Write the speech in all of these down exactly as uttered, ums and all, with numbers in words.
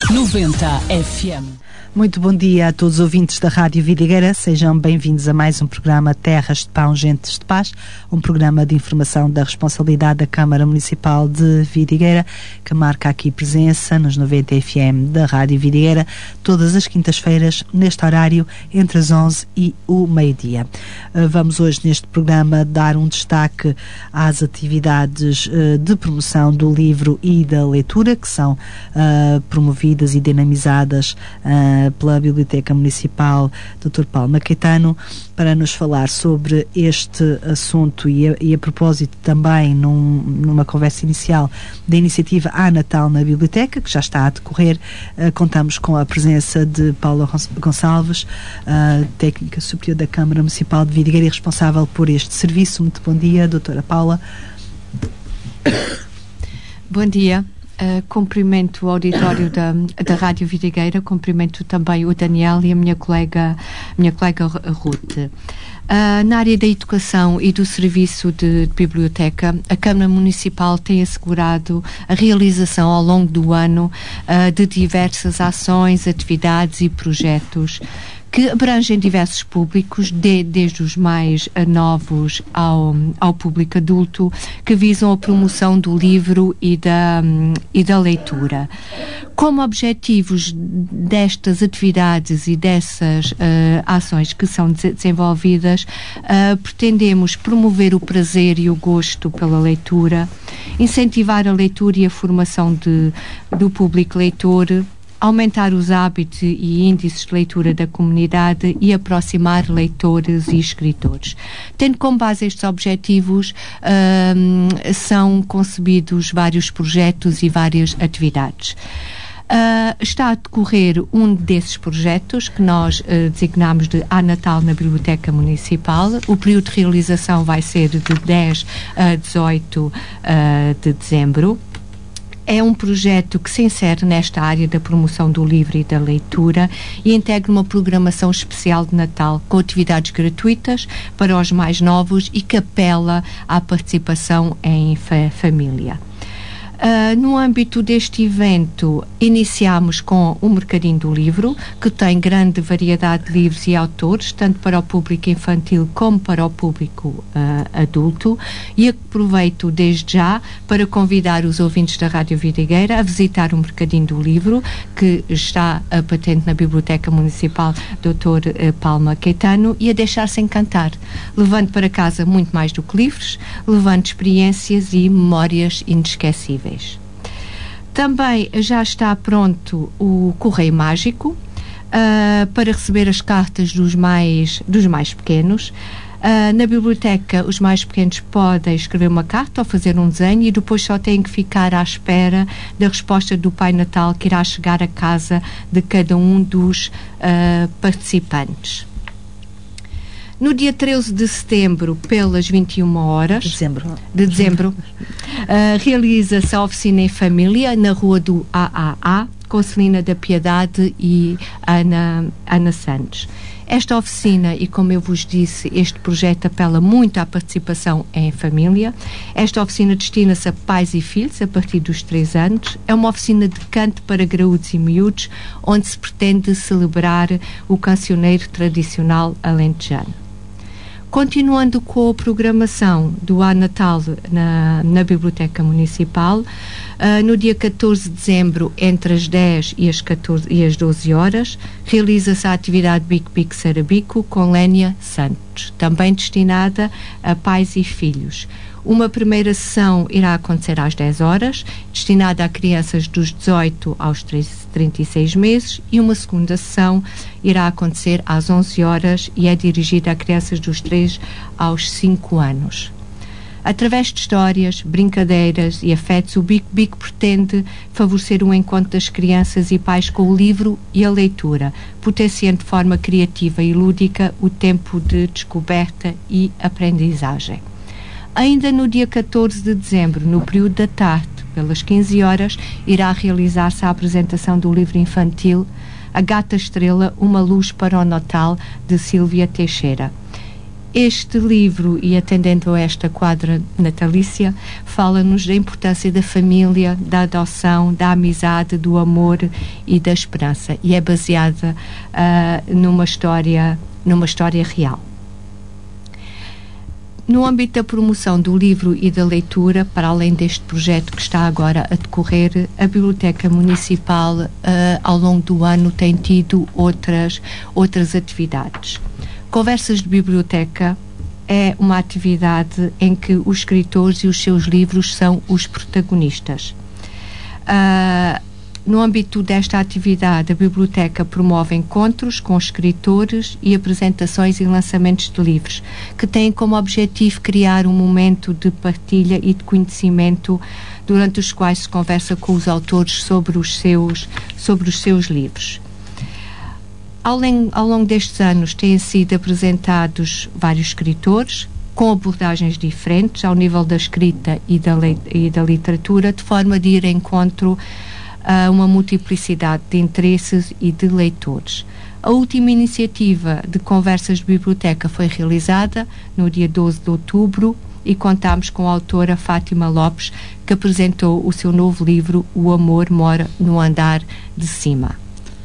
noventa F M. Muito bom dia a todos os ouvintes da Rádio Vidigueira. Sejam bem-vindos a mais um programa Terras de Pão, Gentes de Paz, um programa de informação da responsabilidade da Câmara Municipal de Vidigueira, que marca aqui presença nos noventa F M da Rádio Vidigueira, todas as quintas-feiras, neste horário, entre as onze e o meio-dia. Vamos hoje, neste programa, dar um destaque às atividades de promoção do livro e da leitura, que são uh, promovidas e dinamizadas uh, pela Biblioteca Municipal doutor Palma Caetano, para nos falar sobre este assunto e a, e a propósito também num, numa conversa inicial da iniciativa A Natal na Biblioteca, que já está a decorrer. Uh, contamos com a presença de Paula Gonçalves, uh, técnica superior da Câmara Municipal de Vidigueira e responsável por este serviço. Muito bom dia, doutora Paula. Bom dia. Uh, cumprimento o auditório da, da Rádio Vidigueira, cumprimento também o Daniel e a minha colega, minha colega Ruth. Uh, na área da educação e do serviço de, de biblioteca, a Câmara Municipal tem assegurado a realização ao longo do ano uh, de diversas ações, atividades e projetos que abrangem diversos públicos, de, desde os mais uh, novos ao, ao público adulto, que visam a promoção do livro e da, um, e da leitura. Como objetivos destas atividades e dessas uh, ações que são de desenvolvidas, uh, pretendemos promover o prazer e o gosto pela leitura, incentivar a leitura e a formação de, do público leitor, aumentar os hábitos e índices de leitura da comunidade e aproximar leitores e escritores. Tendo como base estes objetivos, um, são concebidos vários projetos e várias atividades. Uh, está a decorrer um desses projetos que nós uh, designamos de A Natal na Biblioteca Municipal. O período de realização vai ser de dez a dezoito uh, de dezembro. É um projeto que se insere nesta área da promoção do livro e da leitura e integra uma programação especial de Natal com atividades gratuitas para os mais novos e que apela à participação em fa- família. Uh, no âmbito deste evento, iniciamos com o Mercadinho do Livro, que tem grande variedade de livros e autores, tanto para o público infantil como para o público uh, adulto, e aproveito desde já para convidar os ouvintes da Rádio Vidigueira a visitar o Mercadinho do Livro, que está uh, patente na Biblioteca Municipal doutor Uh, Palma Caetano, e a deixar-se encantar, levando para casa muito mais do que livros, levando experiências e memórias inesquecíveis. Também já está pronto o Correio Mágico uh, para receber as cartas dos mais, dos mais pequenos. Uh, na biblioteca, os mais pequenos podem escrever uma carta ou fazer um desenho e depois só têm que ficar à espera da resposta do Pai Natal, que irá chegar à casa de cada um dos uh, participantes. No dia treze de setembro, pelas vinte e uma horas de dezembro, de dezembro uh, realiza-se a oficina em família na Rua do A A A, com Celina da Piedade e Ana, Ana Santos. Esta oficina, e como eu vos disse, este projeto apela muito à participação em família. Esta oficina destina-se a pais e filhos a partir dos três anos. É uma oficina de canto para graúdos e miúdos, onde se pretende celebrar o cancioneiro tradicional alentejano. Continuando com a programação do A Natal na, na Biblioteca Municipal, uh, no dia catorze de dezembro, entre as dez e as, catorze, e as doze horas, realiza-se a atividade Bico Bico Sarabico com Lénia Santos, também destinada a pais e filhos. Uma primeira sessão irá acontecer às dez horas, destinada a crianças dos dezoito aos trinta e seis meses, e uma segunda sessão irá acontecer às onze horas e é dirigida a crianças dos três aos cinco anos. Através de histórias, brincadeiras e afetos, o Bico Bico pretende favorecer o encontro das crianças e pais com o livro e a leitura, potenciando de forma criativa e lúdica o tempo de descoberta e aprendizagem. Ainda no dia catorze de dezembro, no período da tarde, pelas quinze horas, irá realizar-se a apresentação do livro infantil A Gata Estrela, Uma Luz para o Natal, de Sílvia Teixeira. Este livro, e atendendo a esta quadra natalícia, fala-nos da importância da família, da adoção, da amizade, do amor e da esperança, e é baseada uh, numa história, numa história real. No âmbito da promoção do livro e da leitura, para além deste projeto que está agora a decorrer, a Biblioteca Municipal, uh, ao longo do ano, tem tido outras, outras atividades. Conversas de Biblioteca é uma atividade em que os escritores e os seus livros são os protagonistas. Uh, no âmbito desta atividade, a Biblioteca promove encontros com escritores e apresentações e lançamentos de livros, que têm como objetivo criar um momento de partilha e de conhecimento, durante os quais se conversa com os autores sobre os seus, sobre os seus livros. Ao, ao longo destes anos têm sido apresentados vários escritores com abordagens diferentes ao nível da escrita e da, e da literatura, de forma de ir em encontro a uma multiplicidade de interesses e de leitores. A última iniciativa de Conversas de Biblioteca foi realizada no dia doze de outubro e contámos com a autora Fátima Lopes, que apresentou o seu novo livro O Amor Mora no Andar de Cima.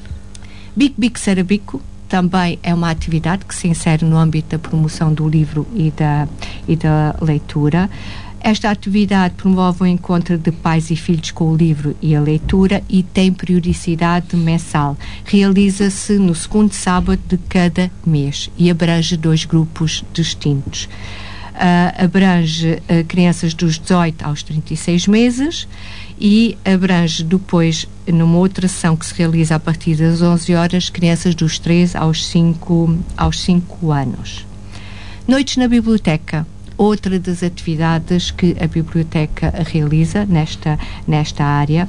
Bico Bico Sarabico também é uma atividade que se insere no âmbito da promoção do livro e da, e da leitura. Esta atividade promove o encontro de pais e filhos com o livro e a leitura e tem periodicidade mensal. Realiza-se no segundo sábado de cada mês e abrange dois grupos distintos. Uh, abrange uh, crianças dos dezoito aos trinta e seis meses e abrange depois, numa outra sessão que se realiza a partir das onze horas, crianças dos três aos cinco, aos cinco anos. Noites na Biblioteca, outra das atividades que a Biblioteca realiza nesta, nesta área.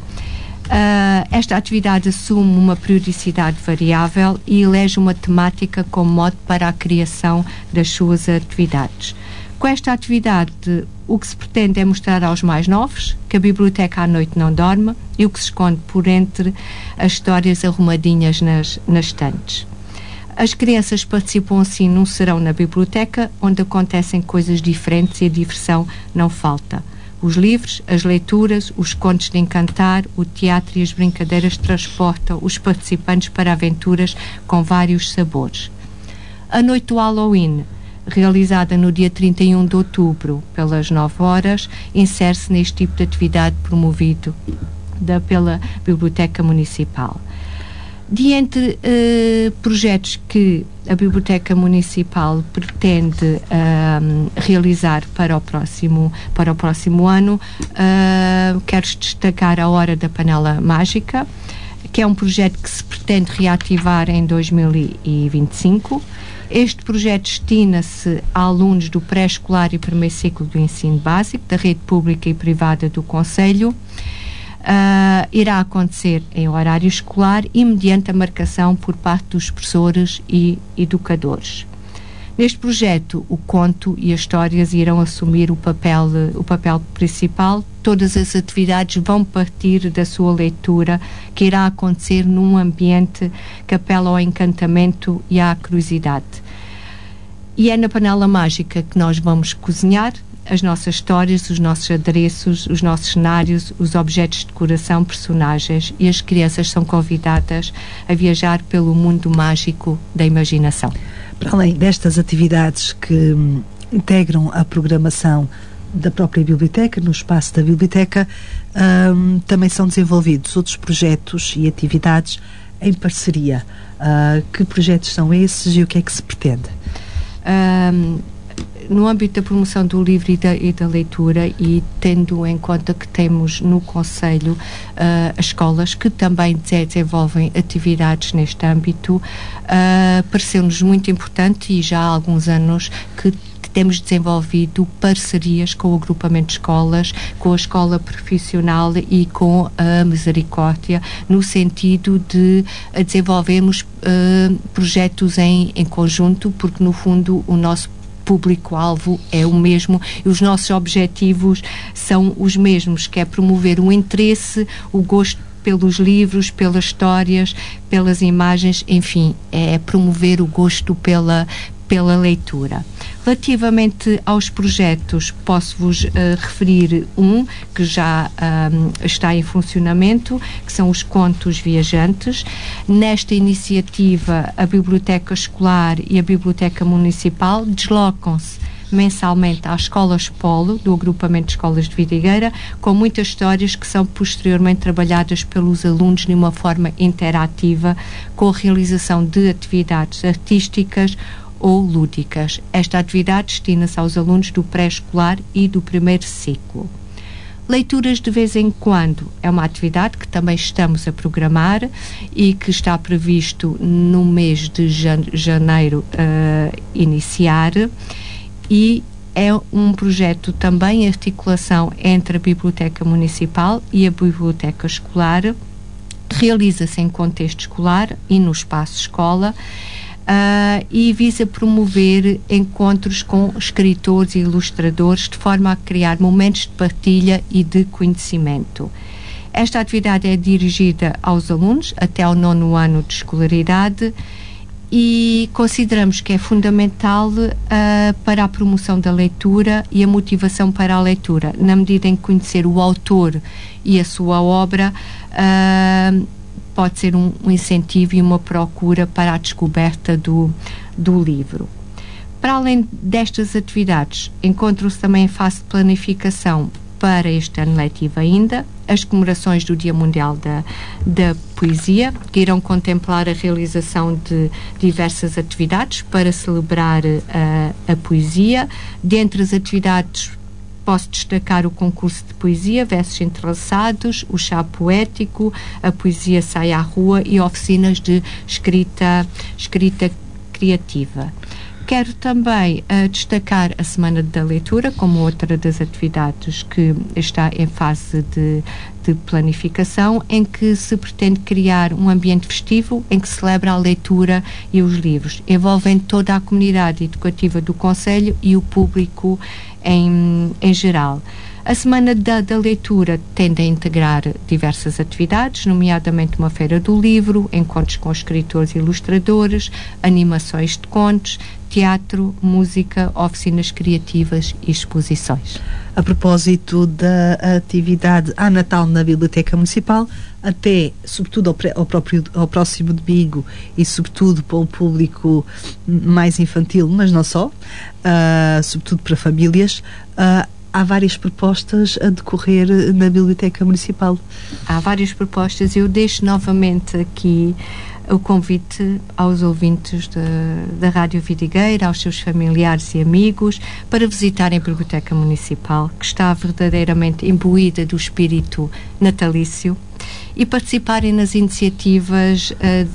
Uh, esta atividade assume uma periodicidade variável e elege uma temática como mote para a criação das suas atividades. Com esta atividade, o que se pretende é mostrar aos mais novos que a biblioteca à noite não dorme e o que se esconde por entre as histórias arrumadinhas nas, nas estantes. As crianças participam assim num serão na biblioteca, onde acontecem coisas diferentes e a diversão não falta. Os livros, as leituras, os contos de encantar, o teatro e as brincadeiras transportam os participantes para aventuras com vários sabores. A noite do Halloween, realizada no dia trinta e um de outubro, pelas nove horas, insere-se neste tipo de atividade promovido da, pela Biblioteca Municipal. De entre uh, projetos que a Biblioteca Municipal pretende uh, realizar para o próximo, para o próximo ano, uh, quero destacar a Hora da Panela Mágica, que é um projeto que se pretende reativar em dois mil e vinte e cinco. Este projeto destina-se a alunos do pré-escolar e primeiro ciclo do ensino básico, da rede pública e privada do Concelho. Uh, irá acontecer em horário escolar e mediante a marcação por parte dos professores e educadores. Neste projeto, o conto e as histórias irão assumir o papel, o papel principal. Todas as atividades vão partir da sua leitura, que irá acontecer num ambiente que apela ao encantamento e à curiosidade. E é na panela mágica que nós vamos cozinhar as nossas histórias, os nossos adereços, os nossos cenários, os objetos de decoração, personagens, e as crianças são convidadas a viajar pelo mundo mágico da imaginação. Para além destas atividades que hum, integram a programação da própria biblioteca, no espaço da biblioteca, hum, também são desenvolvidos outros projetos e atividades em parceria. Uh, que projetos são esses e o que é que se pretende? Um, no âmbito da promoção do livro e da, e da leitura, e tendo em conta que temos no Concelho uh, as escolas que também desenvolvem atividades neste âmbito, uh, pareceu-nos muito importante, e já há alguns anos que temos desenvolvido parcerias com o agrupamento de escolas, com a escola profissional e com a Misericórdia, no sentido de desenvolvermos uh, projetos em, em conjunto, porque no fundo o nosso público-alvo é o mesmo e os nossos objetivos são os mesmos, que é promover o interesse, o gosto pelos livros, pelas histórias, pelas imagens, enfim, é promover o gosto pela, pela leitura. Relativamente aos projetos, posso-vos uh, referir um que já um, está em funcionamento, que são os Contos Viajantes. Nesta iniciativa, a Biblioteca Escolar e a Biblioteca Municipal deslocam-se mensalmente às escolas Polo, do agrupamento de escolas de Vidigueira, com muitas histórias que são posteriormente trabalhadas pelos alunos de uma forma interativa, com a realização de atividades artísticas ou lúdicas. Esta atividade destina-se aos alunos do pré-escolar e do primeiro ciclo. Leituras de vez em quando é uma atividade que também estamos a programar e que está previsto no mês de janeiro uh, iniciar, e é um projeto também em articulação entre a Biblioteca Municipal e a Biblioteca Escolar. Realiza-se em contexto escolar e no espaço escola, uh, e visa promover encontros com escritores e ilustradores de forma a criar momentos de partilha e de conhecimento. Esta atividade é dirigida aos alunos até ao nono ano de escolaridade e consideramos que é fundamental uh, para a promoção da leitura e a motivação para a leitura, na medida em que conhecer o autor e a sua obra uh, pode ser um, um incentivo e uma procura para a descoberta do, do livro. Para além destas atividades, encontram-se também em fase de planificação para este ano letivo ainda as comemorações do Dia Mundial da, da Poesia, que irão contemplar a realização de diversas atividades para celebrar uh, a poesia. Dentre as atividades, posso destacar o concurso de poesia, versos entrelaçados, o chá poético, a poesia sai à rua e oficinas de escrita, escrita criativa. Quero também uh, destacar a Semana da Leitura como outra das atividades que está em fase de, de planificação, em que se pretende criar um ambiente festivo em que se celebra a leitura e os livros, envolvendo toda a comunidade educativa do concelho e o público em, em geral. A Semana da, da Leitura tende a integrar diversas atividades, nomeadamente uma feira do livro, encontros com escritores e ilustradores, animações de contos, teatro, música, oficinas criativas e exposições. A propósito da atividade a Natal na Biblioteca Municipal, até, sobretudo ao, pré, ao, próprio, ao próximo domingo e sobretudo para o público mais infantil, mas não só, uh, sobretudo para famílias, uh, há várias propostas a decorrer na Biblioteca Municipal. Há várias propostas. Eu deixo novamente aqui o convite aos ouvintes de, da Rádio Vidigueira, aos seus familiares e amigos, para visitarem a Biblioteca Municipal, que está verdadeiramente imbuída do espírito natalício, e participarem nas iniciativas uh,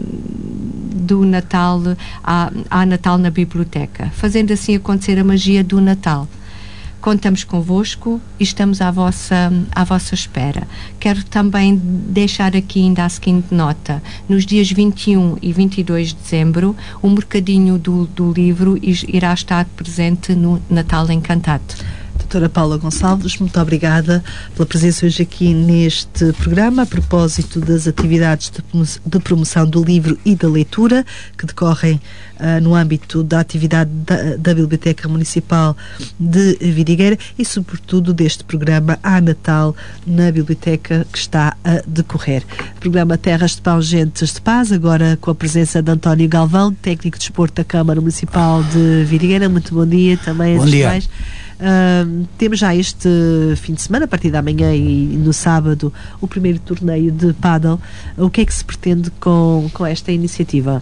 do Natal, à, à Natal na Biblioteca, fazendo assim acontecer a magia do Natal. Contamos convosco e estamos à vossa, à vossa espera. Quero também deixar aqui ainda a seguinte nota. Nos dias vinte e um e vinte e dois de dezembro, o mercadinho do, do livro irá estar presente no Natal Encantado. Doutora Paula Gonçalves, muito obrigada pela presença hoje aqui neste programa, a propósito das atividades de promoção do livro e da leitura que decorrem uh, no âmbito da atividade da, da Biblioteca Municipal de Vidigueira e, sobretudo, deste programa A Natal na Biblioteca que está a decorrer. Programa Terras de Pão, Gentes de Paz, agora com a presença de António Galvão, técnico de desporto da Câmara Municipal de Vidigueira. Muito bom dia também. Bom dia. Mais. Uh, temos já este fim de semana, a partir da manhã e no sábado, o primeiro torneio de pádel. O que é que se pretende com, com esta iniciativa?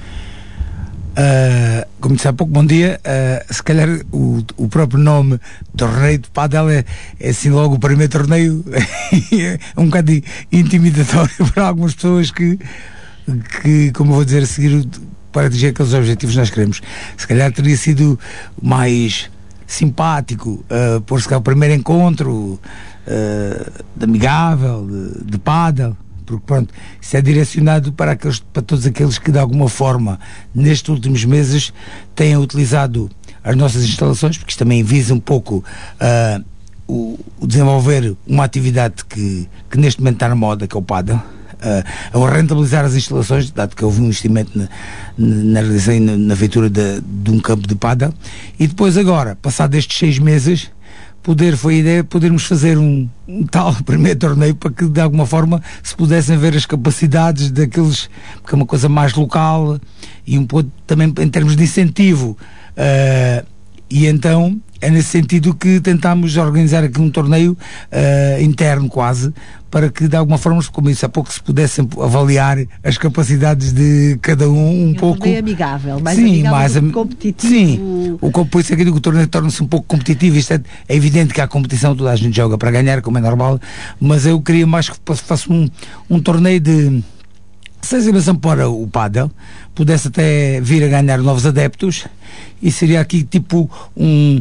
Uh, como disse há pouco, bom dia. Uh, se calhar o, o próprio nome torneio de pádel é, é assim logo o primeiro torneio é um bocado intimidatório para algumas pessoas que, que como vou dizer a seguir, para atingir aqueles objetivos que nós queremos. Se calhar teria sido mais simpático, uh, por se calhar o primeiro encontro uh, de amigável, de, de pádel, porque pronto, isso é direcionado para, aqueles, para todos aqueles que de alguma forma nestes últimos meses têm utilizado as nossas instalações, porque isto também visa um pouco uh, o, o desenvolver uma atividade que, que neste momento está na moda, que é o pádel. a, a rentabilizar as instalações, dado que houve um investimento na, na, na, na feitura de, de um campo de pádel, e depois agora, passado estes seis meses, poder, foi a ideia podermos fazer um, um tal primeiro torneio para que de alguma forma se pudessem ver as capacidades daqueles, porque é uma coisa mais local e um pouco também em termos de incentivo, uh, e então é nesse sentido que tentámos organizar aqui um torneio uh, interno quase, para que de alguma forma, como disse há pouco, se pudessem avaliar as capacidades de cada um um, um pouco. Torneio amigável, mais sim, amigável mais do que am... competitivo. Sim, o, por isso é que eu digo que o torneio torna-se um pouco competitivo. Isto é, é evidente que há competição, toda a gente joga para ganhar, como é normal, mas eu queria mais que fosse um, um torneio de sensibilização para o pádel, pudesse até vir a ganhar novos adeptos, e seria aqui tipo um,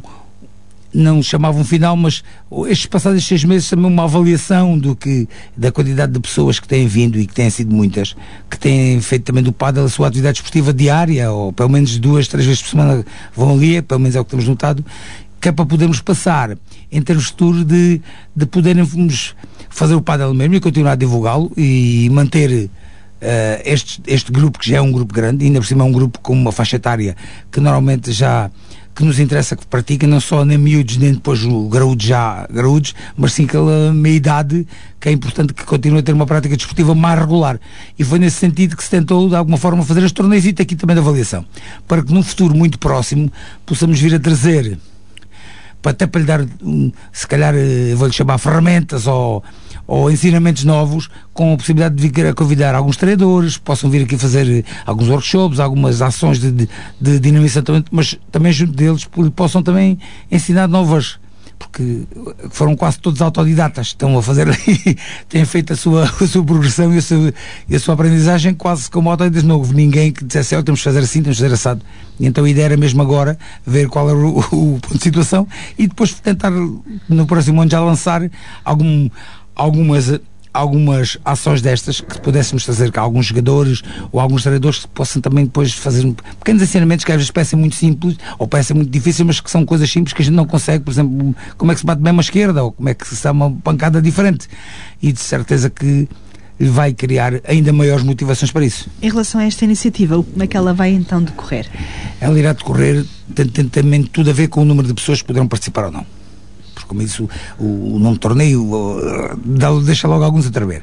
não chamavam um final, mas estes passados seis meses também uma avaliação do que, da quantidade de pessoas que têm vindo, e que têm sido muitas, que têm feito também do pádel a sua atividade esportiva diária, ou pelo menos duas, três vezes por semana vão ali, pelo menos é o que temos notado, que é para podermos passar em termos futuros de, de podermos fazer o pádel mesmo e continuar a divulgá-lo e manter Uh, este, este grupo, que já é um grupo grande, ainda por cima é um grupo com uma faixa etária que normalmente já, que nos interessa que pratica, não só nem miúdos nem depois o graúdos já graúdos, mas sim aquela meia idade que é importante que continue a ter uma prática desportiva mais regular, e foi nesse sentido que se tentou de alguma forma fazer este torneios e aqui também de avaliação, para que num futuro muito próximo possamos vir a trazer, para até para lhe dar um, se calhar vou-lhe chamar ferramentas ou ou ensinamentos novos, com a possibilidade de vir a convidar alguns treinadores, possam vir aqui fazer alguns workshops, algumas ações de, de, de dinamização, mas também junto deles possam também ensinar novas, porque foram quase todos autodidatas, estão a fazer têm feito a sua, a sua progressão e a sua, e a sua aprendizagem quase como autodidatas. Não houve ninguém que dissesse, oh, temos de fazer assim, temos de fazer assado. E então a ideia era mesmo agora ver qual era o, o ponto de situação e depois tentar no próximo ano já lançar algum algumas, algumas ações destas que pudéssemos fazer com alguns jogadores ou alguns treinadores que possam também depois fazer pequenos ensinamentos que às vezes parecem muito simples ou parecem muito difíceis, mas que são coisas simples que a gente não consegue. Por exemplo, como é que se bate bem uma esquerda ou como é que se dá uma pancada diferente, e de certeza que vai criar ainda maiores motivações para isso. Em relação a esta iniciativa, como é que ela vai então decorrer? Ela irá decorrer, tem, tem também tudo a ver com o número de pessoas que poderão participar ou não. Como isso, o, o nome de torneio uh, deixa logo alguns a tremer.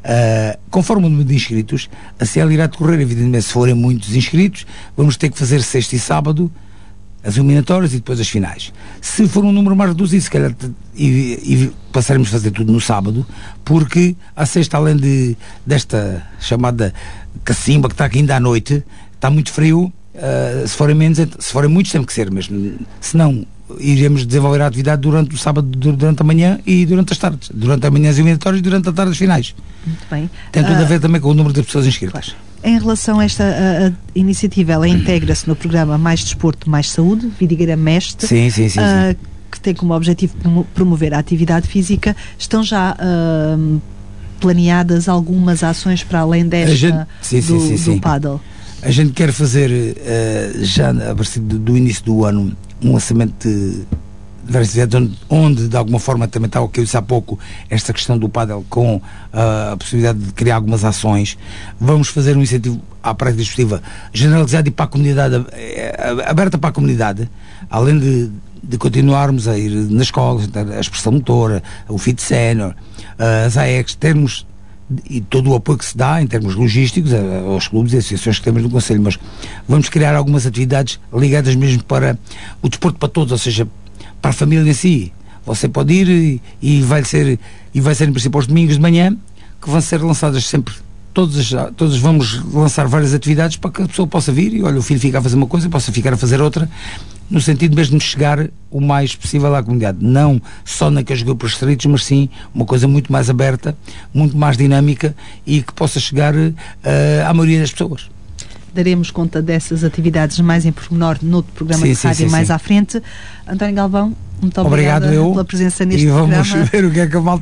Uh, conforme o número de inscritos, assim ela irá decorrer, evidentemente, se forem muitos inscritos, vamos ter que fazer sexta e sábado as eliminatórias e depois as finais. Se for um número mais reduzido, se calhar e, e passaremos a fazer tudo no sábado, porque a sexta, além de, desta chamada cacimba que está aqui ainda à noite, está muito frio. Uh, se forem menos, se forem muitos, tem que ser mesmo. Se não, iremos desenvolver a atividade durante o sábado, durante a manhã e durante as tardes. Durante a manhã as eliminatórias e durante a tarde as finais. Muito bem. Tem tudo uh, a ver também com o número de pessoas inscritas. Claro. Em relação a esta a, a iniciativa, ela integra-se no programa Mais Desporto, Mais Saúde, Vidigueira Mestre, sim, sim, sim, uh, sim. que tem como objetivo promover a atividade física. Estão já uh, planeadas algumas ações para além desta gente, sim, do, sim, sim, do pádel? A gente quer fazer uh, já a partir do, do início do ano um lançamento de várias atividades onde, onde de alguma forma também está o que eu disse há pouco, esta questão do pádel com uh, a possibilidade de criar algumas ações. Vamos fazer um incentivo à prática desportiva generalizada e para a comunidade, aberta para a comunidade, além de, de continuarmos a ir nas escolas, a expressão motora, o Fit Sénior, uh, as A E Cs, termos e todo o apoio que se dá em termos logísticos aos clubes e associações que temos no Conselho, mas vamos criar algumas atividades ligadas mesmo para o desporto para todos, ou seja, para a família em si. Você pode ir e, e vai ser e vai ser em princípio aos domingos de manhã que vão ser lançadas sempre, todos, todos vamos lançar várias atividades para que a pessoa possa vir e olha, o filho fica a fazer uma coisa, possa ficar a fazer outra, no sentido mesmo de chegar o mais possível à comunidade, não só naqueles grupos restritos, mas sim uma coisa muito mais aberta, muito mais dinâmica e que possa chegar uh, à maioria das pessoas. Daremos conta dessas atividades mais em pormenor no outro programa sim, de rádio sim, sim, mais sim. à frente. António Galvão, muito obrigado obrigada eu, pela presença neste programa. programa. E vamos ver o que é que a malta...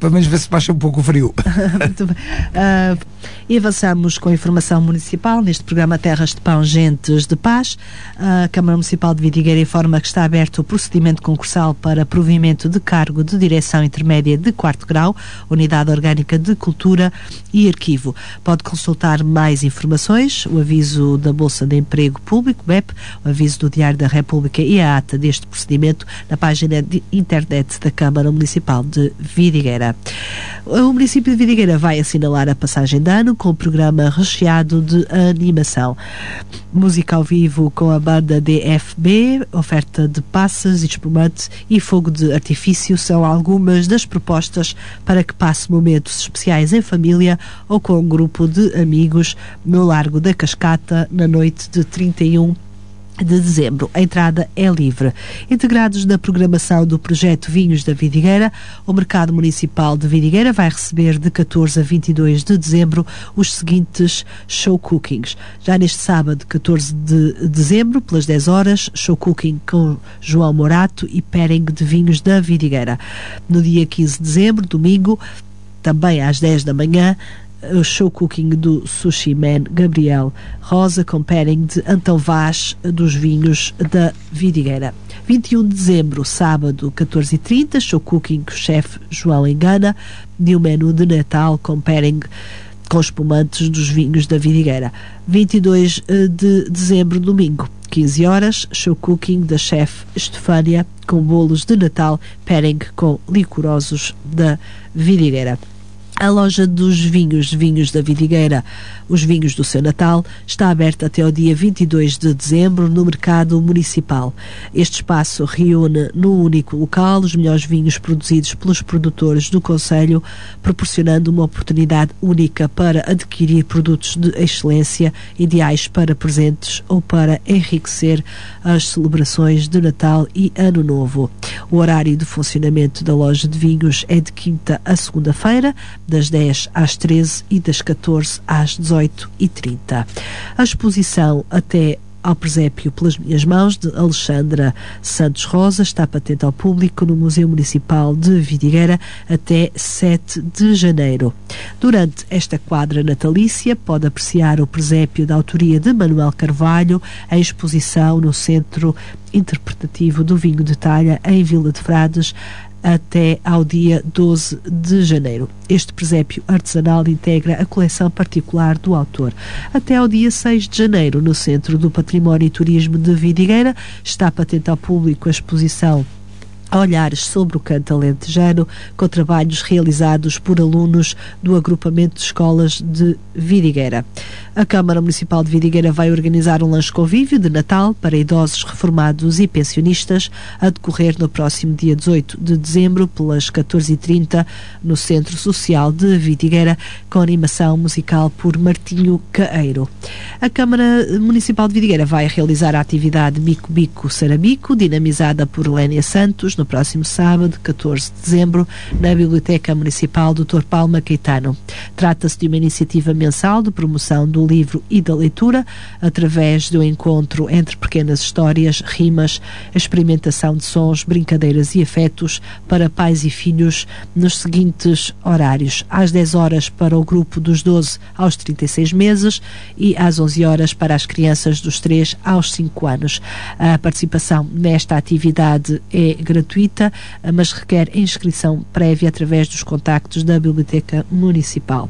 pelo menos ver se baixa um pouco o frio. Muito bem. Uh, e avançamos com a informação municipal neste programa Terras de Pão, Gentes de Paz. A Câmara Municipal de Vidigueira informa que está aberto o procedimento concursal para provimento de cargo de direção intermédia de quarto grau, Unidade Orgânica de Cultura e Arquivo. Pode consultar mais informações, o aviso da Bolsa de Emprego Público, B E P, o aviso do Diário da República e a ata deste procedimento na página de internet da Câmara Municipal de Vidigueira. O município de Vidigueira vai assinalar a passagem de ano com o programa recheado de animação. Música ao vivo com a banda D F B, oferta de passas e espumante e fogo de artifício são algumas das propostas para que passe momentos especiais em família ou com um grupo de amigos no Largo da Cascata na noite de trinta e um de dezembro. A entrada é livre. Integrados na programação do projeto Vinhos da Vidigueira, o Mercado Municipal de Vidigueira vai receber de catorze a vinte e dois de dezembro os seguintes show cookings. Já neste sábado, catorze de dezembro, pelas dez horas, show cooking com João Morato e pairing de vinhos da Vidigueira. No dia quinze de dezembro, domingo, também às dez da manhã, o show cooking do Sushi Man Gabriel Rosa com pairing de Antão Vaz dos vinhos da Vidigueira. vinte e um de dezembro, sábado, catorze e trinta, show cooking com o chefe João Engana e o menu de Natal com pairing com espumantes dos vinhos da Vidigueira. vinte e dois de dezembro, domingo, quinze horas, show cooking da chefe Estefânia com bolos de Natal, pairing com licorosos da Vidigueira. A loja dos vinhos, vinhos da Vidigueira, os vinhos do seu Natal, está aberta até o dia vinte e dois de dezembro no Mercado Municipal. Este espaço reúne num único local os melhores vinhos produzidos pelos produtores do concelho, proporcionando uma oportunidade única para adquirir produtos de excelência, ideais para presentes ou para enriquecer as celebrações de Natal e Ano Novo. O horário de funcionamento da loja de vinhos é de quinta a segunda-feira, das dez às treze e das catorze às dezoito e trinta. A exposição Até ao Presépio pelas Minhas Mãos, de Alexandra Santos Rosa, está patente ao público no Museu Municipal de Vidigueira até sete de janeiro. Durante esta quadra natalícia, pode apreciar o presépio da autoria de Manuel Carvalho, em exposição no Centro Interpretativo do Vinho de Talha, em Vila de Frades, até ao dia doze de janeiro. Este presépio artesanal integra a coleção particular do autor. Até ao dia seis de janeiro, no Centro do Património e Turismo de Vidigueira, está patente ao público a exposição Olhares sobre o Canto Alentejano, com trabalhos realizados por alunos do agrupamento de escolas de Vidigueira. A Câmara Municipal de Vidigueira vai organizar um lanche convívio de Natal para idosos reformados e pensionistas, a decorrer no próximo dia dezoito de dezembro, pelas catorze e trinta, no Centro Social de Vidigueira, com animação musical por Martinho Caeiro. A Câmara Municipal de Vidigueira vai realizar a atividade Bico Bico Sarabico, dinamizada por Lénia Santos, no próximo sábado, catorze de dezembro, na Biblioteca Municipal doutor Palma Caetano. Trata-se de uma iniciativa mensal de promoção do livro e da leitura, através do encontro entre pequenas histórias, rimas, experimentação de sons, brincadeiras e afetos para pais e filhos, nos seguintes horários: às dez horas para o grupo dos doze aos trinta e seis meses e às onze horas para as crianças dos três aos cinco anos. A participação nesta atividade é gratuita, mas requer inscrição prévia através dos contactos da Biblioteca Municipal.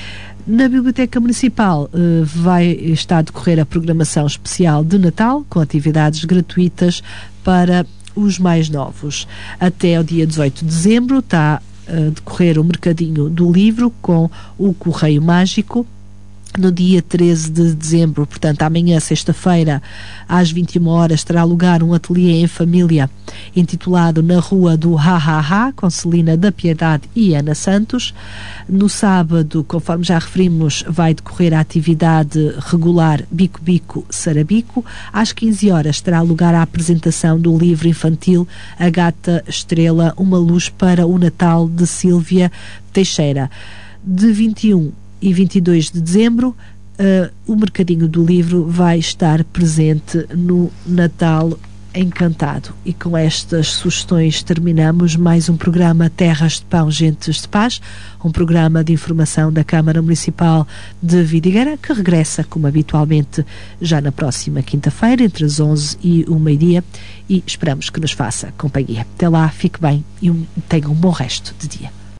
Na Biblioteca Municipal uh, vai estar a decorrer a programação especial de Natal, com atividades gratuitas para os mais novos. Até ao dia dezoito de dezembro está a decorrer o Mercadinho do Livro com o Correio Mágico. No dia treze de dezembro, portanto amanhã, sexta-feira, às vinte e uma horas, terá lugar um ateliê em família intitulado Na Rua do Ha Ha Ha, com Celina da Piedade e Ana Santos. No sábado, conforme já referimos, vai decorrer a atividade regular Bico Bico Sarabico. Às quinze horas terá lugar a apresentação do livro infantil A Gata Estrela, uma luz para o Natal, de Sílvia Teixeira. De vinte e um e vinte e dois de dezembro, uh, o Mercadinho do Livro vai estar presente no Natal encantado. E com estas sugestões terminamos mais um programa Terras de Pão, Gentes de Paz, um programa de informação da Câmara Municipal de Vidigueira, que regressa, como habitualmente, já na próxima quinta-feira, entre as onze e o meio-dia, e esperamos que nos faça companhia. Até lá, fique bem e um, tenha um bom resto de dia.